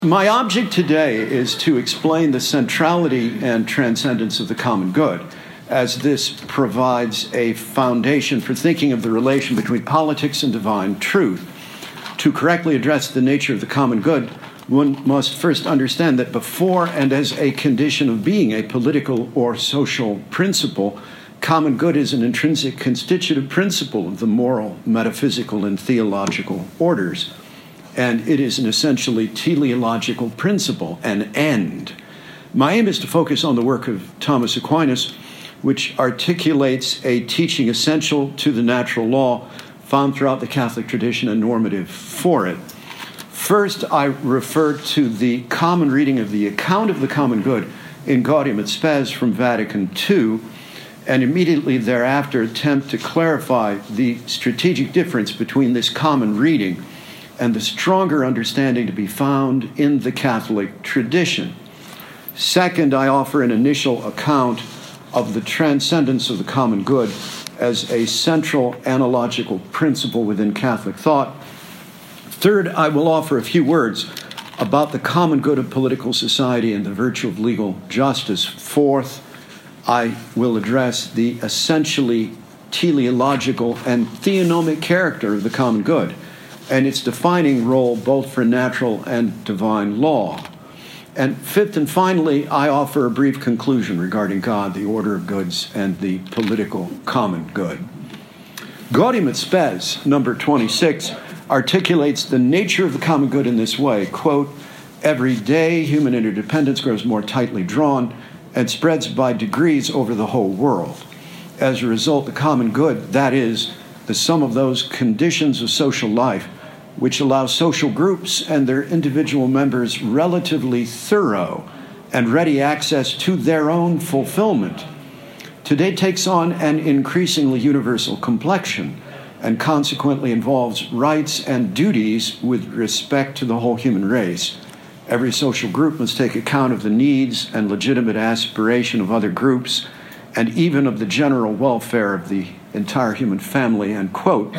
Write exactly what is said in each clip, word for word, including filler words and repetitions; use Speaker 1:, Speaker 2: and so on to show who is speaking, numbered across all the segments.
Speaker 1: My object today is to explain the centrality and transcendence of the common good, as this provides a foundation for thinking of the relation between politics and divine truth. To correctly address the nature of the common good, one must first understand that before and as a condition of being a political or social principle, common good is an intrinsic constitutive principle of the moral, metaphysical, and theological orders. And it is an essentially teleological principle, an end. My aim is to focus on the work of Thomas Aquinas, which articulates a teaching essential to the natural law found throughout the Catholic tradition and normative for it. First, I refer to the common reading of the account of the common good in Gaudium et Spes from Vatican Two, and immediately thereafter attempt to clarify the strategic difference between this common reading and the stronger understanding to be found in the Catholic tradition. Second, I offer an initial account of the transcendence of the common good as a central analogical principle within Catholic thought. Third, I will offer a few words about the common good of political society and the virtue of legal justice. Fourth, I will address the essentially teleological and theonomic character of the common good and its defining role both for natural and divine law. And fifth and finally, I offer a brief conclusion regarding God, the order of goods, and the political common good. Gaudium et Spes, number twenty-six, articulates the nature of the common good in this way, quote, "Every day human interdependence grows more tightly drawn and spreads by degrees over the whole world. As a result, the common good, that is, the sum of those conditions of social life which allow social groups and their individual members relatively thorough and ready access to their own fulfillment, today takes on an increasingly universal complexion and consequently involves rights and duties with respect to the whole human race. Every social group must take account of the needs and legitimate aspiration of other groups and even of the general welfare of the entire human family," end quote.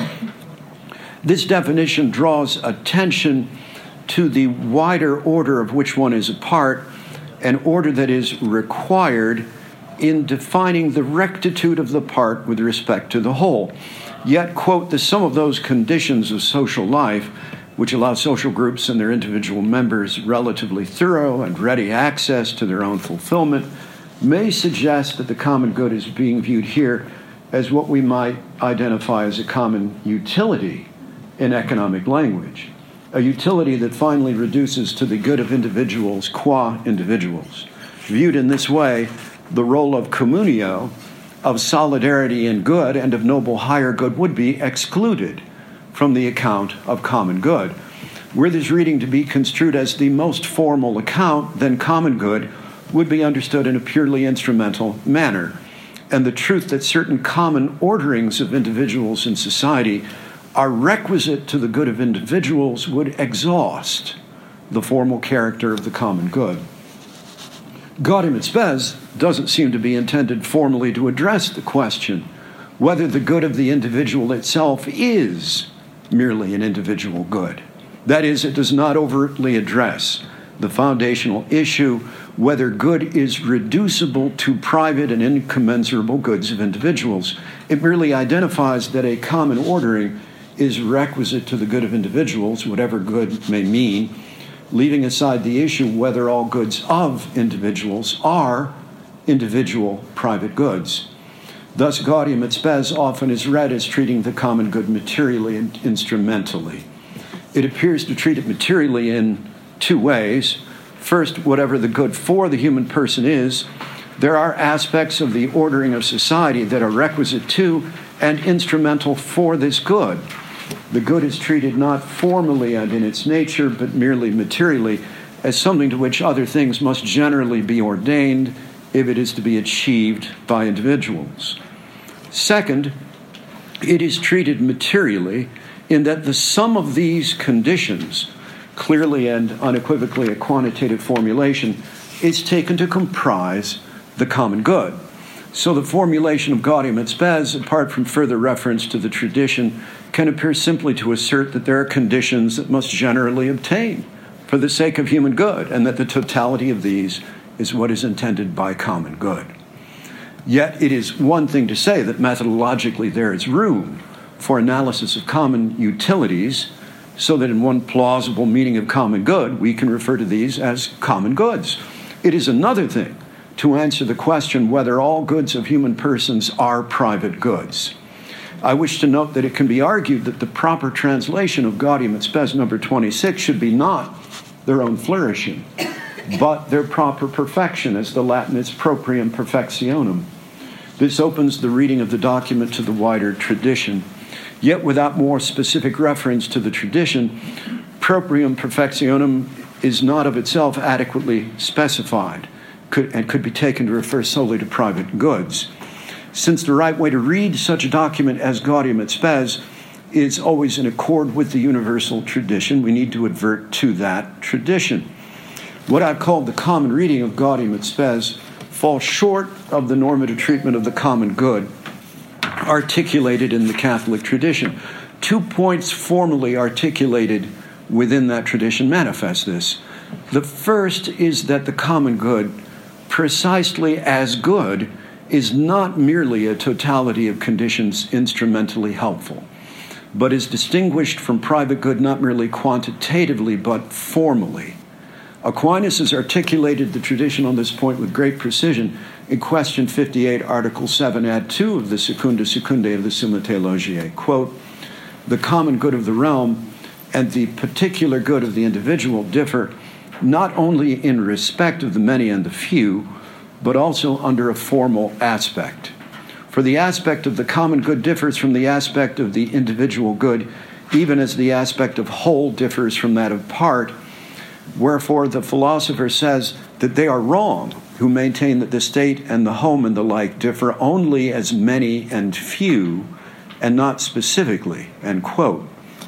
Speaker 1: This definition draws attention to the wider order of which one is a part, an order that is required in defining the rectitude of the part with respect to the whole. Yet, quote, "the sum of those conditions of social life which allow social groups and their individual members relatively thorough and ready access to their own fulfillment may suggest that the common good is being viewed here as what we might identify as a common utility in economic language, a utility that finally reduces to the good of individuals qua individuals. Viewed in this way, the role of communio, of solidarity in good and of noble higher good would be excluded from the account of common good. Were this reading to be construed as the most formal account, then common good would be understood in a purely instrumental manner, and the truth that certain common orderings of individuals in society are requisite to the good of individuals would exhaust the formal character of the common good. Gaudium et Spes doesn't seem to be intended formally to address the question whether the good of the individual itself is merely an individual good. That is, it does not overtly address the foundational issue whether good is reducible to private and incommensurable goods of individuals. It merely identifies that a common ordering is requisite to the good of individuals, whatever good may mean, leaving aside the issue whether all goods of individuals are individual private goods. Thus, Gaudium et Spes often is read as treating the common good materially and instrumentally. It appears to treat it materially in two ways. First, whatever the good for the human person is, there are aspects of the ordering of society that are requisite to and instrumental for this good. The good is treated not formally and in its nature, but merely materially, as something to which other things must generally be ordained if it is to be achieved by individuals. Second, it is treated materially in that the sum of these conditions, clearly and unequivocally a quantitative formulation, is taken to comprise the common good. So the formulation of Gaudium et Spes, apart from further reference to the tradition, can appear simply to assert that there are conditions that must generally obtain for the sake of human good, and that the totality of these is what is intended by common good. Yet it is one thing to say that methodologically there is room for analysis of common utilities, so that in one plausible meaning of common good, we can refer to these as common goods. It is another thing to answer the question whether all goods of human persons are private goods. I wish to note that it can be argued that the proper translation of Gaudium et Spes number twenty-six should be not their own flourishing, but their proper perfection, as the Latin is proprium perfectionem. This opens the reading of the document to the wider tradition. Yet without more specific reference to the tradition, proprium perfectionem is not of itself adequately specified could, and could be taken to refer solely to private goods. Since the right way to read such a document as Gaudium et Spes is always in accord with the universal tradition, we need to advert to that tradition. What I've called the common reading of Gaudium et Spes falls short of the normative treatment of the common good articulated in the Catholic tradition. Two points formally articulated within that tradition manifest this. The first is that the common good, precisely as good, is not merely a totality of conditions instrumentally helpful, but is distinguished from private good not merely quantitatively but formally. Aquinas has articulated the tradition on this point with great precision in question fifty-eight, Article seven, Ad two of the Secunda Secundae of the Summa Theologiae. Quote, "The common good of the realm and the particular good of the individual differ not only in respect of the many and the few, but also under a formal aspect. For the aspect of the common good differs from the aspect of the individual good, even as the aspect of whole differs from that of part. Wherefore the philosopher says that they are wrong who maintain that the state and the home and the like differ only as many and few, and not specifically," end quote.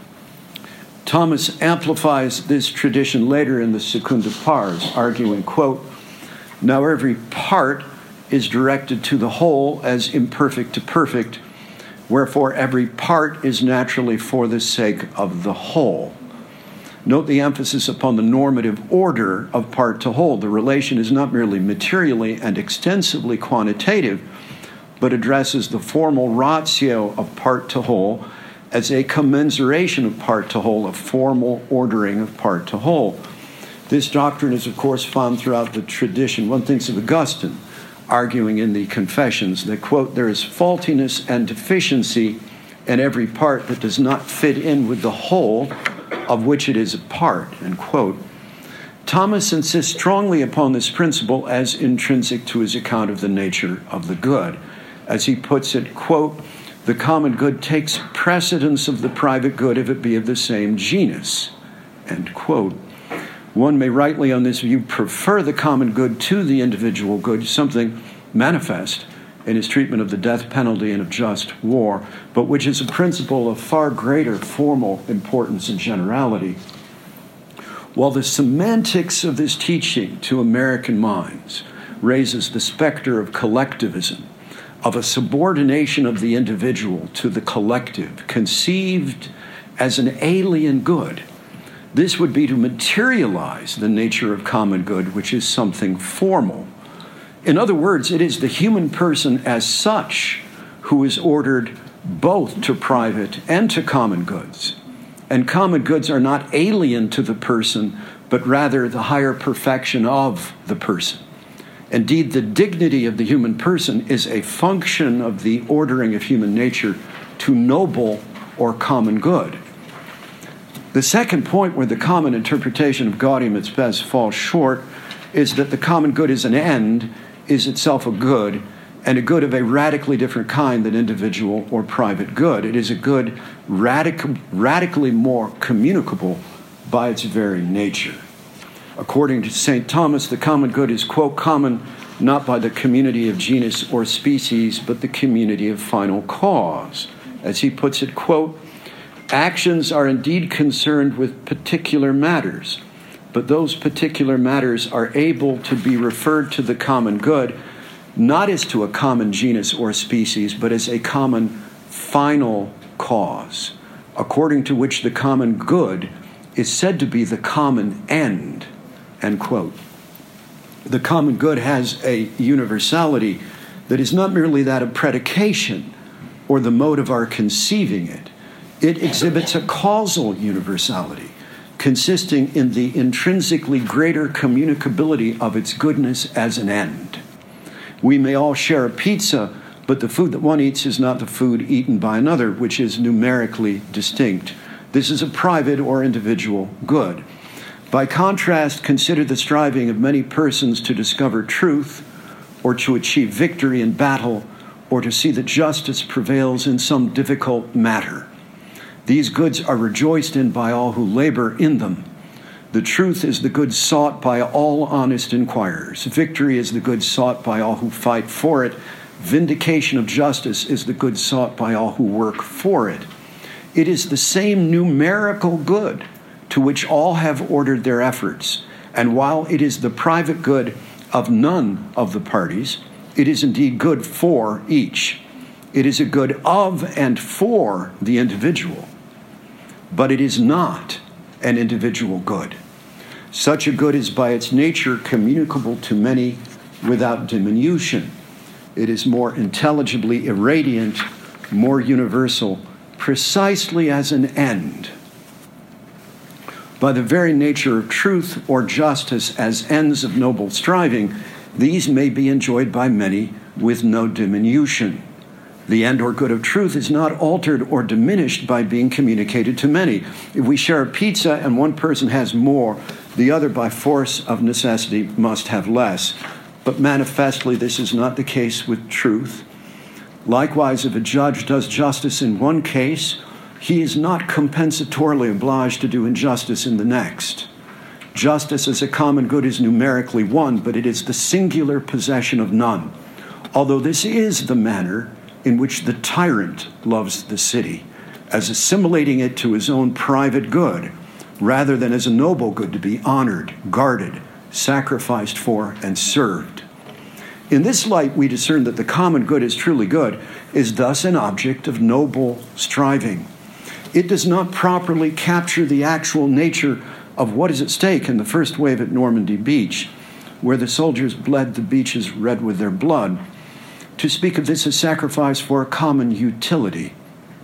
Speaker 1: Thomas amplifies this tradition later in the Secunda Pars, arguing, quote, "Now every part is directed to the whole as imperfect to perfect, wherefore every part is naturally for the sake of the whole." Note the emphasis upon the normative order of part to whole. The relation is not merely materially and extensively quantitative, but addresses the formal ratio of part to whole as a commensuration of part to whole, a formal ordering of part to whole. This doctrine is, of course, found throughout the tradition. One thinks of Augustine arguing in the Confessions that, quote, "There is faultiness and deficiency in every part that does not fit in with the whole of which it is a part," end quote. Thomas insists strongly upon this principle as intrinsic to his account of the nature of the good. As he puts it, quote, "The common good takes precedence of the private good if it be of the same genus," end quote. One may rightly on this view prefer the common good to the individual good, something manifest in his treatment of the death penalty and of just war, but which is a principle of far greater formal importance and generality. While the semantics of this teaching to American minds raises the specter of collectivism, of a subordination of the individual to the collective, conceived as an alien good, this would be to materialize the nature of common good, which is something formal. In other words, it is the human person as such who is ordered both to private and to common goods. And common goods are not alien to the person, but rather the higher perfection of the person. Indeed, the dignity of the human person is a function of the ordering of human nature to noble or common good. The second point where the common interpretation of Gaudium et Spes falls short is that the common good is an end, is itself a good, and a good of a radically different kind than individual or private good. It is a good radic- radically more communicable by its very nature. According to Saint Thomas, the common good is, quote, "common not by the community of genus or species, but the community of final cause." As he puts it, quote, "Actions are indeed concerned with particular matters, but those particular matters are able to be referred to the common good, not as to a common genus or species, but as a common final cause, according to which the common good is said to be the common end, end quote. The common good has a universality that is not merely that of predication or the mode of our conceiving it. It exhibits a causal universality, consisting in the intrinsically greater communicability of its goodness as an end. We may all share a pizza, but the food that one eats is not the food eaten by another, which is numerically distinct. This is a private or individual good. By contrast, consider the striving of many persons to discover truth, or to achieve victory in battle, or to see that justice prevails in some difficult matter. These goods are rejoiced in by all who labor in them. The truth is the good sought by all honest inquirers. Victory is the good sought by all who fight for it. Vindication of justice is the good sought by all who work for it. It is the same numerical good to which all have ordered their efforts. And while it is the private good of none of the parties, it is indeed good for each. It is a good of and for the individual, but it is not an individual good. Such a good is by its nature communicable to many without diminution. It is more intelligibly irradiant, more universal, precisely as an end. By the very nature of truth or justice as ends of noble striving, these may be enjoyed by many with no diminution. The end or good of truth is not altered or diminished by being communicated to many. If we share a pizza and one person has more, the other by force of necessity must have less. But manifestly this is not the case with truth. Likewise, if a judge does justice in one case, he is not compensatorily obliged to do injustice in the next. Justice as a common good is numerically one, but it is the singular possession of none. Although this is the manner in which the tyrant loves the city, as assimilating it to his own private good, rather than as a noble good to be honored, guarded, sacrificed for, and served. In this light, we discern that the common good is truly good, is thus an object of noble striving. It does not properly capture the actual nature of what is at stake in the first wave at Normandy Beach, where the soldiers bled the beaches red with their blood. To speak of this as sacrifice for a common utility.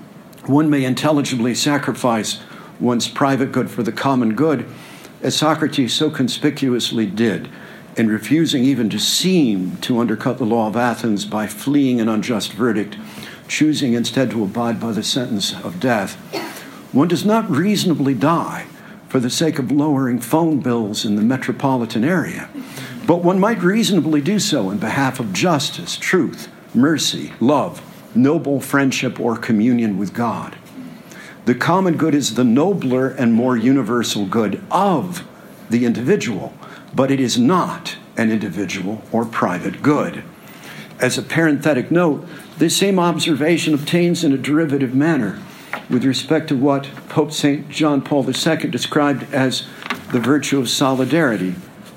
Speaker 1: One may intelligibly sacrifice one's private good for the common good, as Socrates so conspicuously did, in refusing even to seem to undercut the law of Athens by fleeing an unjust verdict, choosing instead to abide by the sentence of death. One does not reasonably die for the sake of lowering phone bills in the metropolitan area, but one might reasonably do so in behalf of justice, truth, mercy, love, noble friendship, or communion with God. The common good is the nobler and more universal good of the individual, but it is not an individual or private good. As a parenthetic note, this same observation obtains in a derivative manner with respect to what Pope Saint John Paul the Second described as the virtue of solidarity,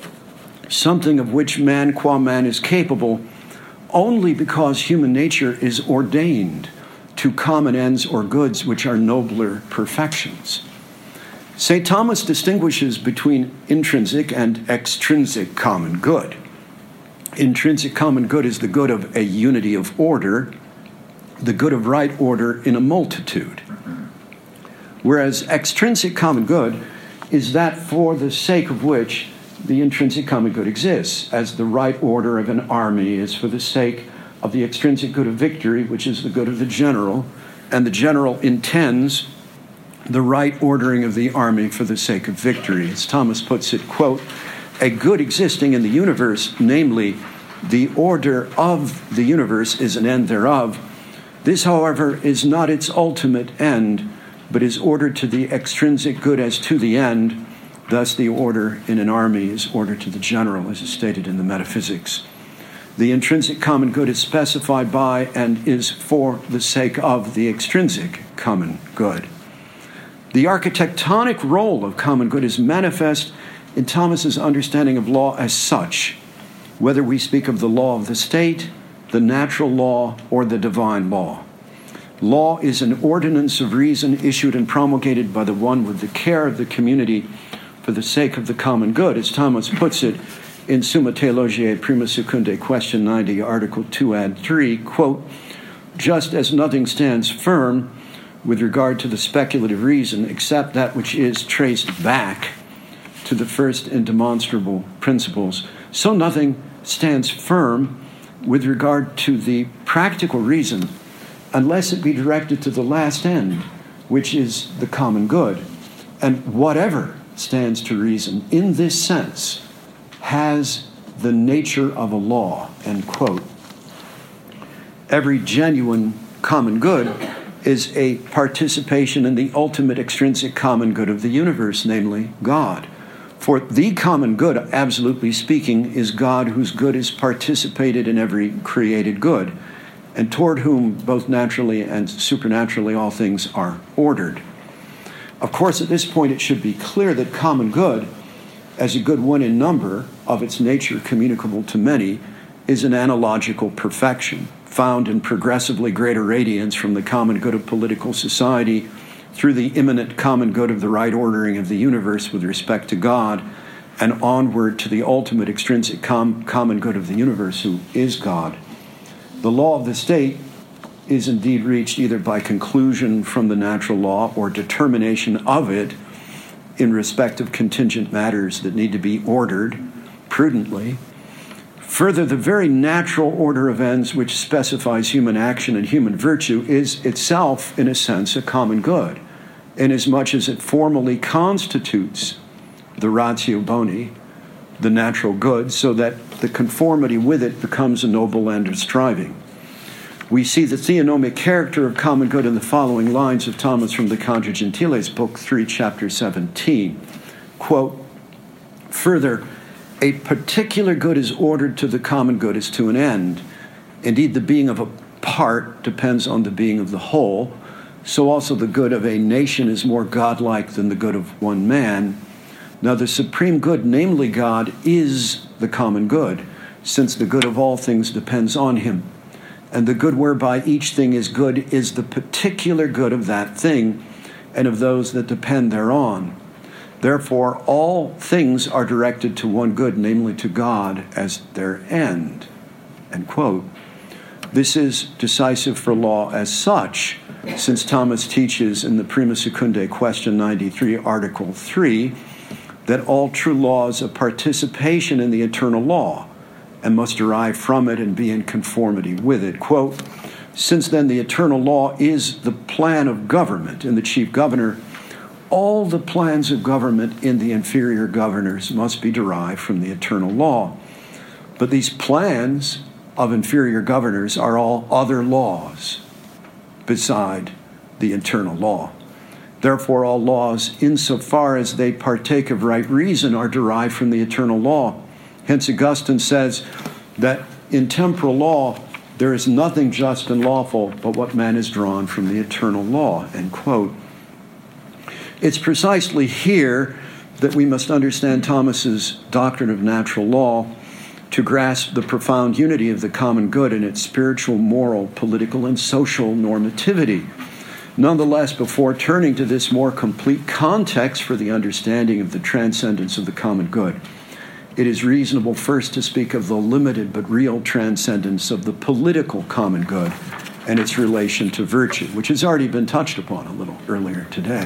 Speaker 1: something of which man qua man is capable only because human nature is ordained to common ends or goods which are nobler perfections. Saint Thomas distinguishes between intrinsic and extrinsic common good. Intrinsic common good is the good of a unity of order, the good of right order in a multitude. Whereas extrinsic common good is that for the sake of which the intrinsic common good exists, as the right order of an army is for the sake of the extrinsic good of victory, which is the good of the general, and the general intends the right ordering of the army for the sake of victory. As Thomas puts it, quote, a good existing in the universe, namely, the order of the universe is an end thereof. This, however, is not its ultimate end, but is ordered to the extrinsic good as to the end. Thus, the order in an army is ordered to the general, as is stated in the Metaphysics. The intrinsic common good is specified by and is for the sake of the extrinsic common good. The architectonic role of common good is manifest in Thomas's understanding of law as such, whether we speak of the law of the state, the natural law, or the divine law. Law is an ordinance of reason issued and promulgated by the one with the care of the community for the sake of the common good. As Thomas puts it in Summa Theologiae Prima Secundae, question ninety, article two ad three, quote, just as nothing stands firm with regard to the speculative reason except that which is traced back to the first and demonstrable principles, so nothing stands firm with regard to the practical reason unless it be directed to the last end, which is the common good. And whatever stands to reason in this sense has the nature of a law, end quote. Every genuine common good is a participation in the ultimate extrinsic common good of the universe, namely God. For the common good, absolutely speaking, is God whose good is participated in every created good, and toward whom both naturally and supernaturally all things are ordered. Of course, at this point it should be clear that common good, as a good one in number, of its nature communicable to many, is an analogical perfection, found in progressively greater radiance from the common good of political society through the immanent common good of the right ordering of the universe with respect to God, and onward to the ultimate extrinsic com- common good of the universe, who is God. The law of the state is indeed reached either by conclusion from the natural law or determination of it in respect of contingent matters that need to be ordered prudently. Further, the very natural order of ends which specifies human action and human virtue is itself, in a sense, a common good, inasmuch as it formally constitutes the ratio boni, the natural good, so that the conformity with it becomes a noble end of striving. We see the theonomic character of common good in the following lines of Thomas from the Contra Gentiles, Book three, Chapter seventeen. Quote, further, a particular good is ordered to the common good as to an end. Indeed, the being of a part depends on the being of the whole. So also the good of a nation is more godlike than the good of one man. Now the supreme good, namely God, is the common good, since the good of all things depends on him. And the good whereby each thing is good is the particular good of that thing and of those that depend thereon. Therefore, all things are directed to one good, namely to God as their end. End quote. This is decisive for law as such, since Thomas teaches in the Prima Secundae, question ninety-three, article three, that all true law is a participation in the eternal law and must derive from it and be in conformity with it. Quote, since then the eternal law is the plan of government in the chief governor, all the plans of government in the inferior governors must be derived from the eternal law. But these plans of inferior governors are all other laws beside the eternal law. Therefore, all laws, insofar as they partake of right reason, are derived from the eternal law. Hence, Augustine says that in temporal law, there is nothing just and lawful but what man has drawn from the eternal law, end quote. It's precisely here that we must understand Thomas's doctrine of natural law to grasp the profound unity of the common good in its spiritual, moral, political, and social normativity. Nonetheless, before turning to this more complete context for the understanding of the transcendence of the common good, it is reasonable first to speak of the limited but real transcendence of the political common good and its relation to virtue, which has already been touched upon a little earlier today.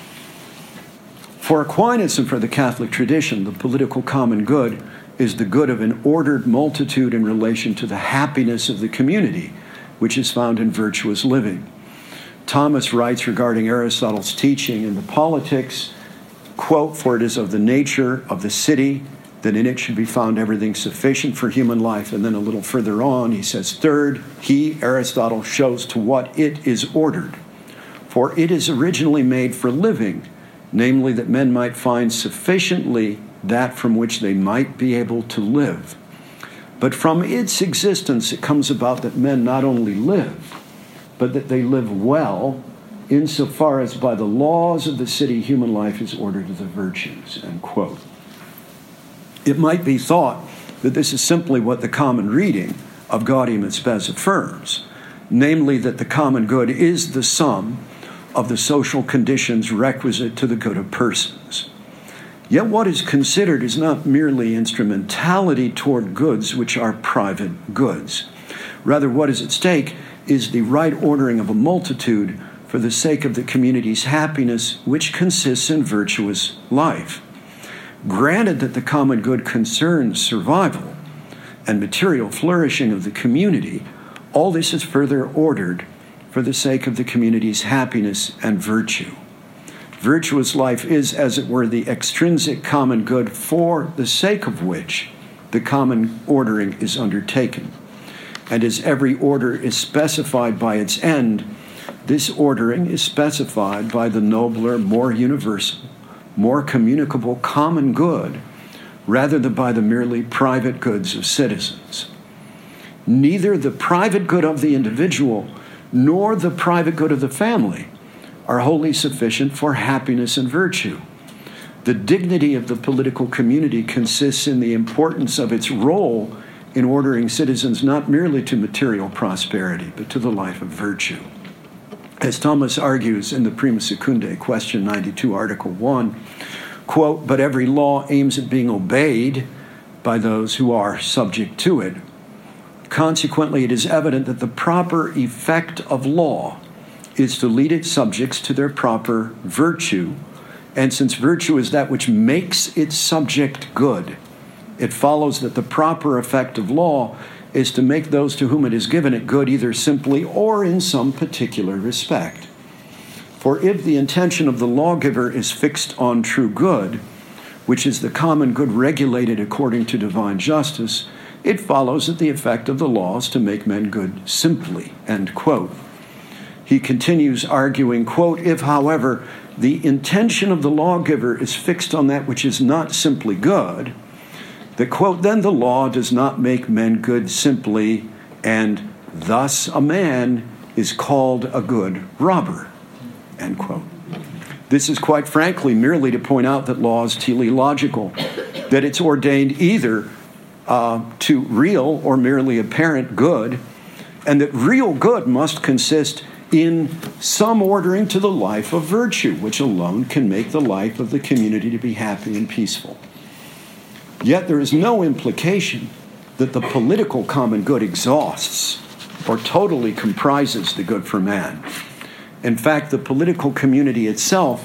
Speaker 1: For Aquinas and for the Catholic tradition, the political common good is the good of an ordered multitude in relation to the happiness of the community, which is found in virtuous living. Thomas writes regarding Aristotle's teaching in the Politics, quote, for it is of the nature of the city that in it should be found everything sufficient for human life. And then a little further on, he says, third, he, Aristotle, shows to what it is ordered. For it is originally made for living, namely that men might find sufficiently that from which they might be able to live. But from its existence, it comes about that men not only live, but that they live well, insofar as by the laws of the city human life is ordered to the virtues, end quote. It might be thought that this is simply what the common reading of Gaudium et Spes affirms, namely that the common good is the sum of the social conditions requisite to the good of persons. Yet what is considered is not merely instrumentality toward goods which are private goods. Rather, what is at stake is the right ordering of a multitude for the sake of the community's happiness, which consists in virtuous life. Granted that the common good concerns survival and material flourishing of the community, all this is further ordered for the sake of the community's happiness and virtue. Virtuous life is, as it were, the extrinsic common good for the sake of which the common ordering is undertaken. And as every order is specified by its end, this ordering is specified by the nobler, more universal, more communicable common good, rather than by the merely private goods of citizens. Neither the private good of the individual nor the private good of the family are wholly sufficient for happiness and virtue. The dignity of the political community consists in the importance of its role in ordering citizens not merely to material prosperity, but to the life of virtue. As Thomas argues in the Prima Secundae, question ninety-two, article one, quote, "But every law aims at being obeyed by those who are subject to it. Consequently, it is evident that the proper effect of law is to lead its subjects to their proper virtue, and since virtue is that which makes its subject good, it follows that the proper effect of law is to make those to whom it is given it good either simply or in some particular respect. For if the intention of the lawgiver is fixed on true good, which is the common good regulated according to divine justice, it follows that the effect of the law is to make men good simply," end quote. He continues arguing, quote, "If, however, the intention of the lawgiver is fixed on that which is not simply good, the quote, then the law does not make men good simply, and thus a man is called a good robber," end quote. This is quite frankly merely to point out that law is teleological, that it's ordained either uh, to real or merely apparent good, and that real good must consist in some ordering to the life of virtue, which alone can make the life of the community to be happy and peaceful. Yet there is no implication that the political common good exhausts or totally comprises the good for man. In fact, the political community itself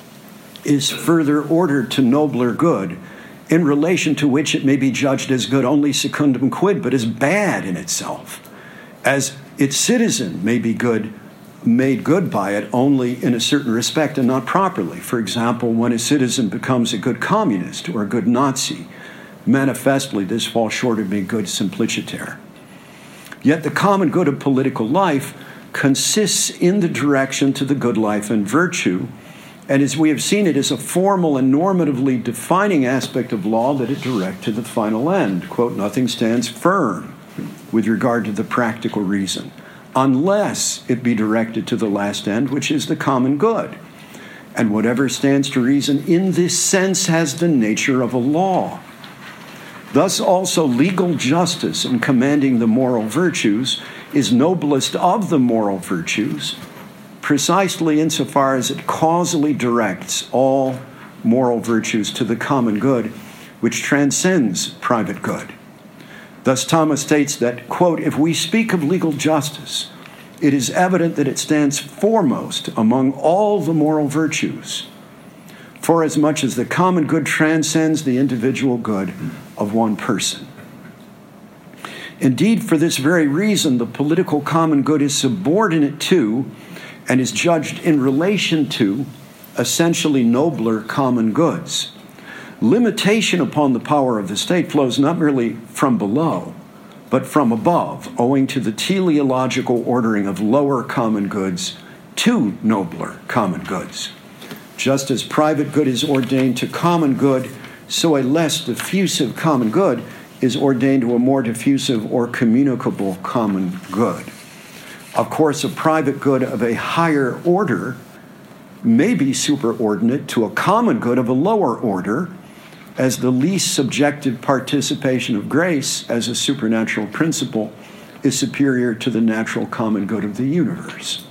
Speaker 1: is further ordered to nobler good, in relation to which it may be judged as good only secundum quid, but as bad in itself, as its citizen may be good, made good by it only in a certain respect and not properly. For example, when a citizen becomes a good communist or a good Nazi, manifestly this falls short of being good simpliciter. Yet the common good of political life consists in the direction to the good life and virtue, and as we have seen, it is a formal and normatively defining aspect of law that it directs to the final end. Quote, "Nothing stands firm with regard to the practical reason, unless it be directed to the last end, which is the common good. And whatever stands to reason in this sense has the nature of a law. Thus also legal justice in commanding the moral virtues is noblest of the moral virtues, precisely insofar as it causally directs all moral virtues to the common good, which transcends private good. Thus Thomas states that, quote, "If we speak of legal justice, it is evident that it stands foremost among all the moral virtues, forasmuch as the common good transcends the individual good of one person. Indeed, for this very reason, the political common good is subordinate to and is judged in relation to essentially nobler common goods. Limitation upon the power of the state flows not merely from below, but from above, owing to the teleological ordering of lower common goods to nobler common goods. Just as private good is ordained to common good, so a less diffusive common good is ordained to a more diffusive or communicable common good. Of course, a private good of a higher order may be superordinate to a common good of a lower order, as the least subjective participation of grace as a supernatural principle is superior to the natural common good of the universe.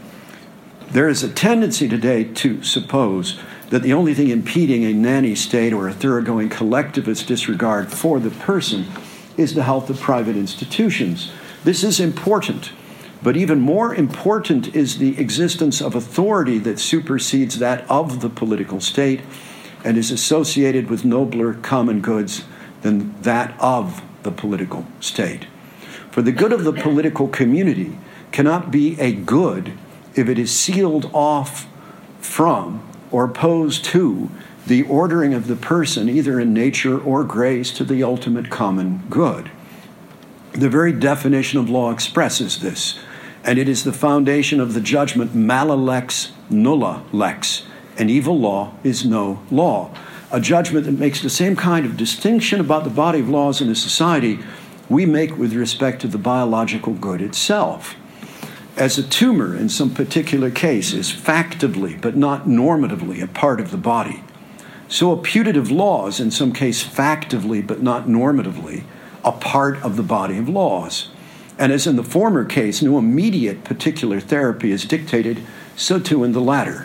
Speaker 1: There is a tendency today to suppose that the only thing impeding a nanny state or a thoroughgoing collectivist disregard for the person is the health of private institutions. This is important, but even more important is the existence of authority that supersedes that of the political state and is associated with nobler common goods than that of the political state. For the good of the political community cannot be a good if it is sealed off from or opposed to the ordering of the person, either in nature or grace, to the ultimate common good. The very definition of law expresses this, and it is the foundation of the judgment mala lex nulla lex. An evil law is no law. A judgment that makes the same kind of distinction about the body of laws in a society we make with respect to the biological good itself. As a tumor in some particular case is factively but not normatively a part of the body, so a putative law is in some case factively but not normatively a part of the body of laws. And as in the former case, no immediate particular therapy is dictated, so too in the latter.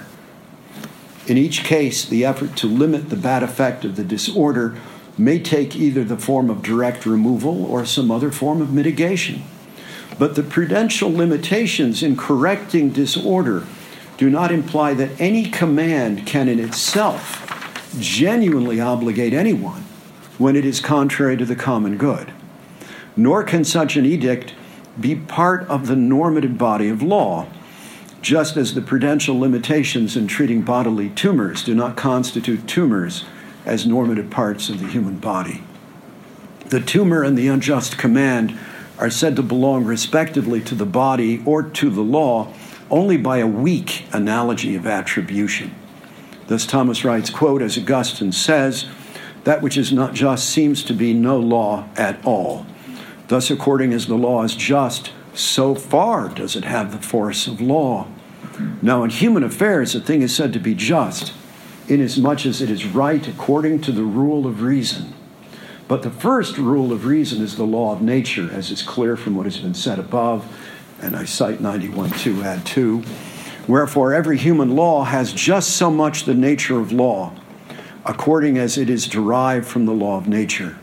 Speaker 1: In each case, the effort to limit the bad effect of the disorder may take either the form of direct removal or some other form of mitigation. But the prudential limitations in correcting disorder do not imply that any command can in itself genuinely obligate anyone when it is contrary to the common good. Nor can such an edict be part of the normative body of law, just as the prudential limitations in treating bodily tumors do not constitute tumors as normative parts of the human body. The tumor and the unjust command are said to belong respectively to the body or to the law only by a weak analogy of attribution. Thus Thomas writes, quote, as Augustine says, that which is not just seems to be no law at all. Thus, according as the law is just, so far does it have the force of law. Now, in human affairs, a thing is said to be just, inasmuch as it is right according to the rule of reason. But the first rule of reason is the law of nature, as is clear from what has been said above, and I cite ninety-one two, add two. Wherefore, every human law has just so much the nature of law, according as it is derived from the law of nature.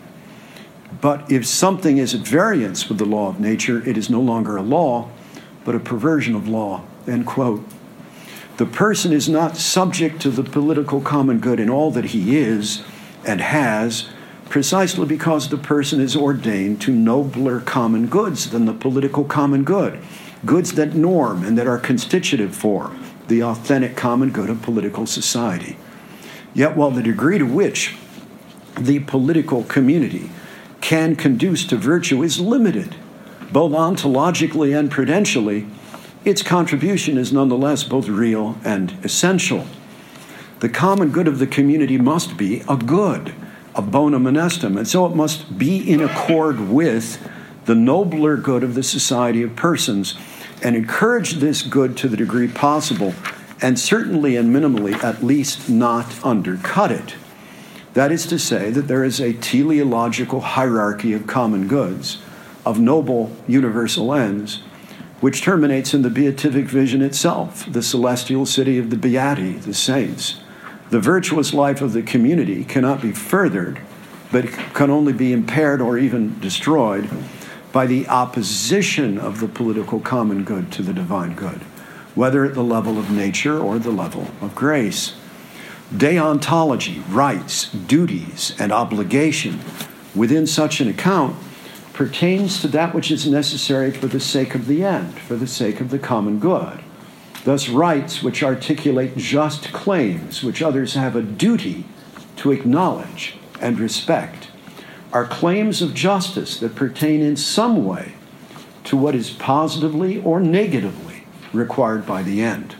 Speaker 1: But if something is at variance with the law of nature, it is no longer a law, but a perversion of law, end quote. The person is not subject to the political common good in all that he is and has, precisely because the person is ordained to nobler common goods than the political common good, goods that norm and that are constitutive for the authentic common good of political society. Yet while the degree to which the political community can conduce to virtue is limited, both ontologically and prudentially, its contribution is nonetheless both real and essential. The common good of the community must be a good, a bonum honestum, and so it must be in accord with the nobler good of the society of persons and encourage this good to the degree possible, and certainly and minimally at least not undercut it. That is to say that there is a teleological hierarchy of common goods, of noble universal ends, which terminates in the beatific vision itself, the celestial city of the Beati, the saints. The virtuous life of the community cannot be furthered, but can only be impaired or even destroyed by the opposition of the political common good to the divine good, whether at the level of nature or the level of grace. Deontology, rights, duties, and obligation within such an account pertains to that which is necessary for the sake of the end, for the sake of the common good. Thus, rights which articulate just claims which others have a duty to acknowledge and respect are claims of justice that pertain in some way to what is positively or negatively required by the end.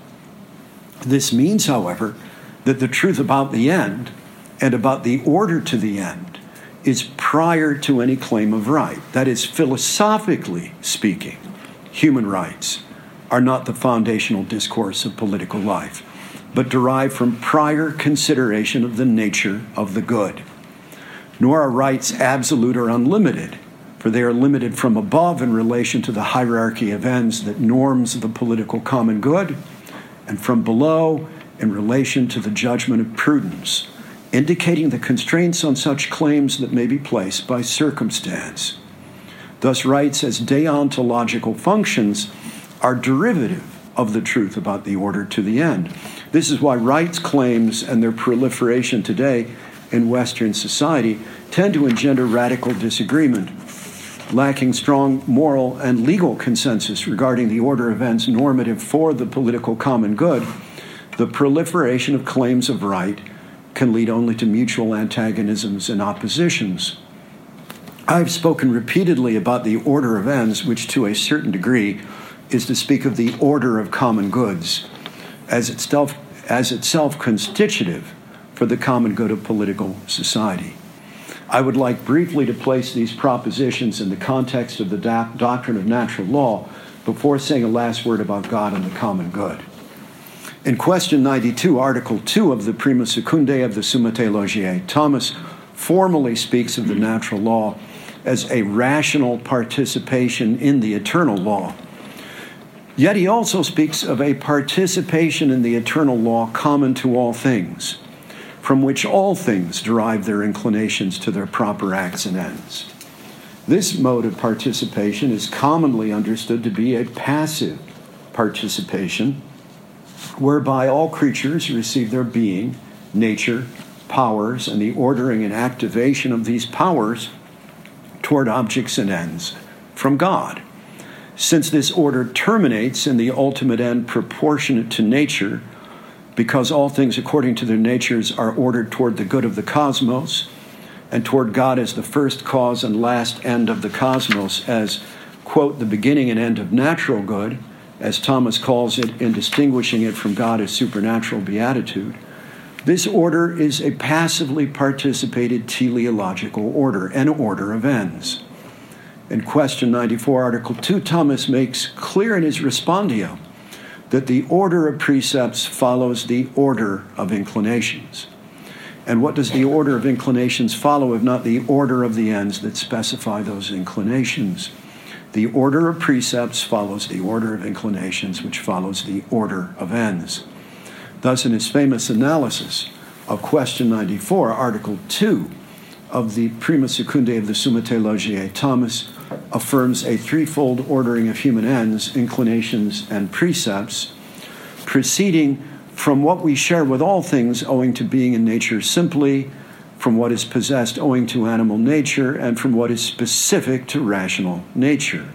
Speaker 1: This means, however, that the truth about the end and about the order to the end is prior to any claim of right. That is, philosophically speaking, human rights are not the foundational discourse of political life, but derive from prior consideration of the nature of the good. Nor are rights absolute or unlimited, for they are limited from above in relation to the hierarchy of ends that norms the political common good, and from below in relation to the judgment of prudence, indicating the constraints on such claims that may be placed by circumstance. Thus, rights as deontological functions are derivative of the truth about the order to the end. This is why rights claims and their proliferation today in Western society tend to engender radical disagreement, lacking strong moral and legal consensus regarding the order of ends normative for the political common good. The proliferation of claims of right can lead only to mutual antagonisms and oppositions. I've spoken repeatedly about the order of ends, which to a certain degree is to speak of the order of common goods as itself, as itself constitutive for the common good of political society. I would like briefly to place these propositions in the context of the doc- doctrine of natural law before saying a last word about God and the common good. In question ninety-two, Article two of the Prima Secundae of the Summa Theologiae, Thomas formally speaks of the natural law as a rational participation in the eternal law. Yet he also speaks of a participation in the eternal law common to all things, from which all things derive their inclinations to their proper acts and ends. This mode of participation is commonly understood to be a passive participation, whereby all creatures receive their being, nature, powers, and the ordering and activation of these powers toward objects and ends from God. Since this order terminates in the ultimate end proportionate to nature, because all things according to their natures are ordered toward the good of the cosmos, and toward God as the first cause and last end of the cosmos, as, quote, the beginning and end of natural good, as Thomas calls it in distinguishing it from God as supernatural beatitude, this order is a passively participated teleological order, an order of ends. In question ninety-four, Article two, Thomas makes clear in his respondio that the order of precepts follows the order of inclinations. And what does the order of inclinations follow if not the order of the ends that specify those inclinations? The order of precepts follows the order of inclinations, which follows the order of ends. Thus, in his famous analysis of question ninety-four, Article two of the Prima Secundae of the Summa Theologiae, Thomas affirms a threefold ordering of human ends, inclinations, and precepts, proceeding from what we share with all things owing to being in nature simply, from what is possessed owing to animal nature, and from what is specific to rational nature.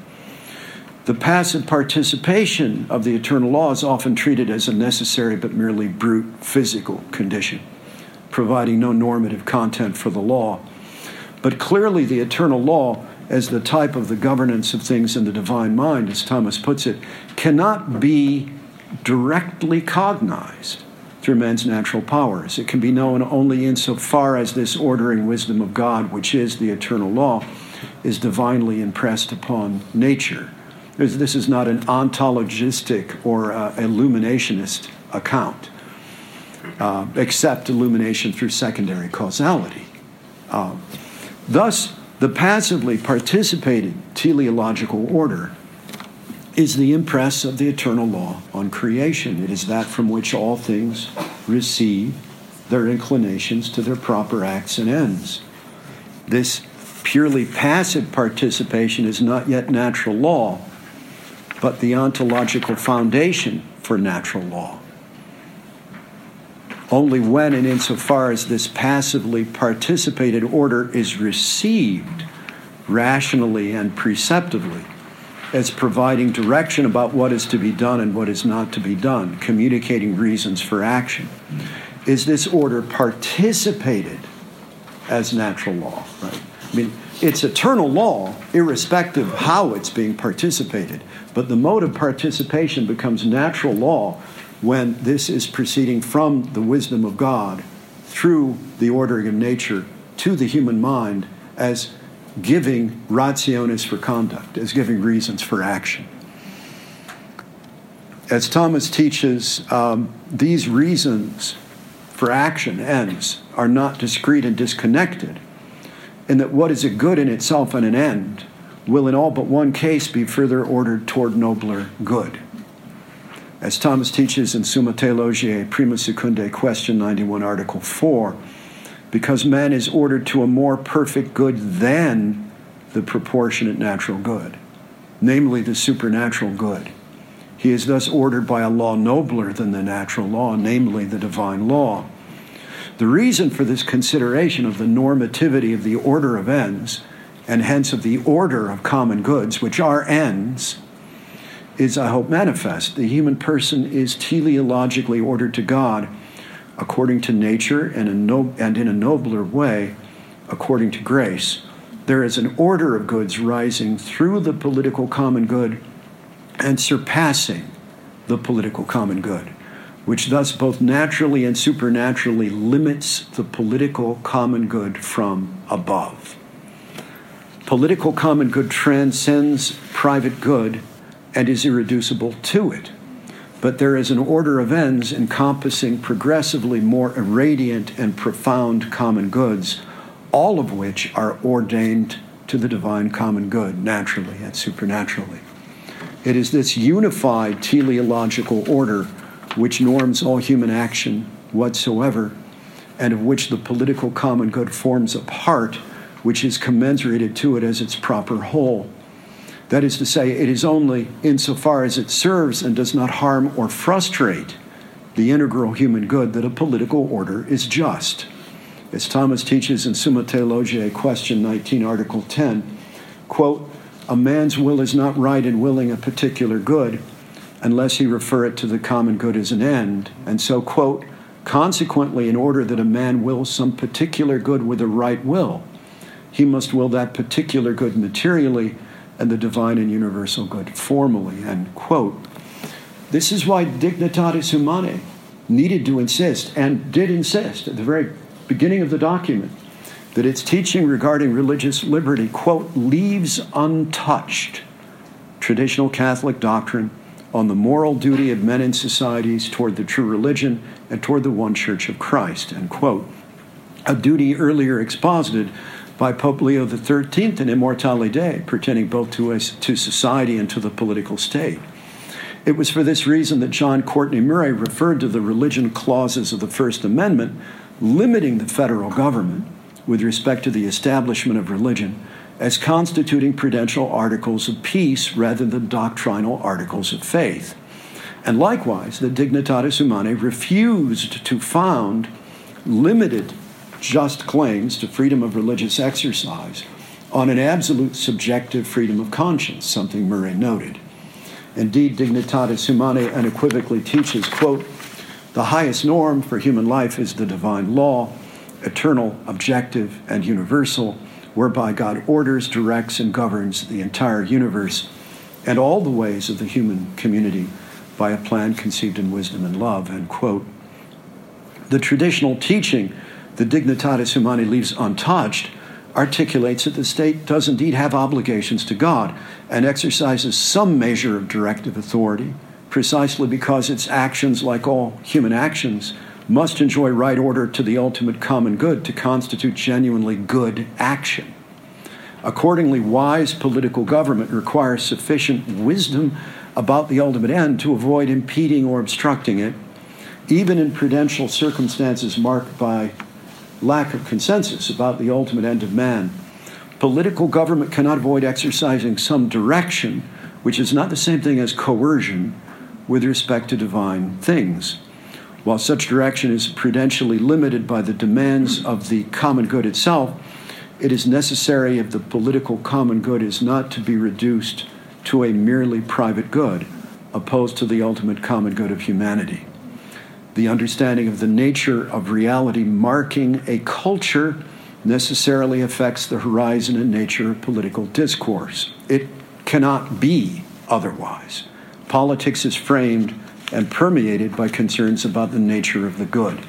Speaker 1: The passive participation of the eternal law is often treated as a necessary but merely brute physical condition, providing no normative content for the law. But clearly the eternal law, as the type of the governance of things in the divine mind, as Thomas puts it, cannot be directly cognized through men's natural powers. It can be known only insofar as this ordering wisdom of God, which is the eternal law, is divinely impressed upon nature. This is not an ontologistic or uh, illuminationist account, uh, except illumination through secondary causality. Uh, thus, the passively participated teleological order is the impress of the eternal law on creation. It is that from which all things receive their inclinations to their proper acts and ends. This purely passive participation is not yet natural law, but the ontological foundation for natural law. Only when and insofar as this passively participated order is received rationally and preceptively as providing direction about what is to be done and what is not to be done, communicating reasons for action, is this order participated as natural law, right? I mean, it's eternal law, irrespective of how it's being participated. But the mode of participation becomes natural law when this is proceeding from the wisdom of God through the ordering of nature to the human mind as giving rationes for conduct, as giving reasons for action. As Thomas teaches, um, these reasons for action, ends, are not discrete and disconnected, and that what is a good in itself and an end will in all but one case be further ordered toward nobler good. As Thomas teaches in Summa Theologiae, Prima Secundae, question ninety-one, article four, because man is ordered to a more perfect good than the proportionate natural good, namely the supernatural good. He is thus ordered by a law nobler than the natural law, namely the divine law. The reason for this consideration of the normativity of the order of ends, and hence of the order of common goods, which are ends, is, I hope, manifest. The human person is teleologically ordered to God according to nature and, a no- and in a nobler way according to grace. There is an order of goods rising through the political common good and surpassing the political common good, which thus both naturally and supernaturally limits the political common good from above. Political common good transcends private good and is irreducible to it. But there is an order of ends encompassing progressively more irradiant and profound common goods, all of which are ordained to the divine common good, naturally and supernaturally. It is this unified teleological order which norms all human action whatsoever, and of which the political common good forms a part, which is commensurated to it as its proper whole. That is to say, it is only insofar as it serves and does not harm or frustrate the integral human good that a political order is just. As Thomas teaches in Summa Theologiae, question nineteen, article ten, quote, a man's will is not right in willing a particular good unless he refer it to the common good as an end. And so, quote, consequently, in order that a man will some particular good with a right will, he must will that particular good materially and the divine and universal good formally, end quote. This is why Dignitatis Humanae needed to insist, and did insist at the very beginning of the document, that its teaching regarding religious liberty, quote, leaves untouched traditional Catholic doctrine on the moral duty of men in societies toward the true religion and toward the one Church of Christ, end quote. A duty earlier exposited by Pope Leo the thirteenth in Immortale Dei, pertaining both to us, to society and to the political state. It was for this reason that John Courtney Murray referred to the religion clauses of the First Amendment limiting the federal government with respect to the establishment of religion as constituting prudential articles of peace rather than doctrinal articles of faith. And likewise, the Dignitatis Humanae refused to found limited just claims to freedom of religious exercise on an absolute subjective freedom of conscience, something Murray noted. Indeed, Dignitatis Humanae unequivocally teaches, quote, the highest norm for human life is the divine law, eternal, objective, and universal, whereby God orders, directs, and governs the entire universe and all the ways of the human community by a plan conceived in wisdom and love, end quote. The traditional teaching the Dignitatis Humanae leaves untouched articulates that the state does indeed have obligations to God and exercises some measure of directive authority, precisely because its actions, like all human actions, must enjoy right order to the ultimate common good to constitute genuinely good action. Accordingly, wise political government requires sufficient wisdom about the ultimate end to avoid impeding or obstructing it, even in prudential circumstances marked by lack of consensus about the ultimate end of man. Political government cannot avoid exercising some direction, which is not the same thing as coercion, with respect to divine things. While such direction is prudentially limited by the demands of the common good itself, it is necessary if the political common good is not to be reduced to a merely private good, opposed to the ultimate common good of humanity. The understanding of the nature of reality marking a culture necessarily affects the horizon and nature of political discourse. It cannot be otherwise. Politics is framed and permeated by concerns about the nature of the good.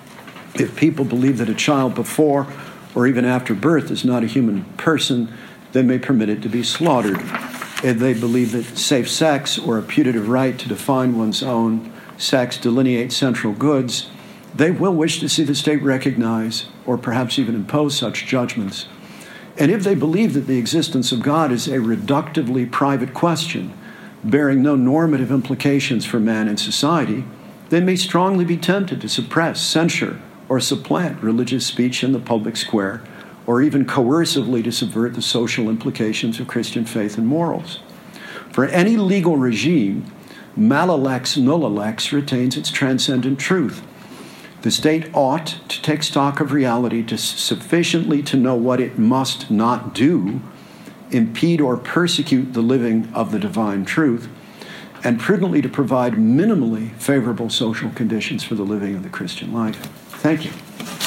Speaker 1: If people believe that a child before or even after birth is not a human person, they may permit it to be slaughtered. If they believe that safe sex or a putative right to define one's own sex delineate central goods, they will wish to see the state recognize or perhaps even impose such judgments. And if they believe that the existence of God is a reductively private question, bearing no normative implications for man and society, they may strongly be tempted to suppress, censure, or supplant religious speech in the public square, or even coercively to subvert the social implications of Christian faith and morals. For any legal regime, mala lex nulla lex retains its transcendent truth. The state ought to take stock of reality to sufficiently to know what it must not do, impede or persecute the living of the divine truth, and prudently to provide minimally favorable social conditions for the living of the Christian life. Thank you.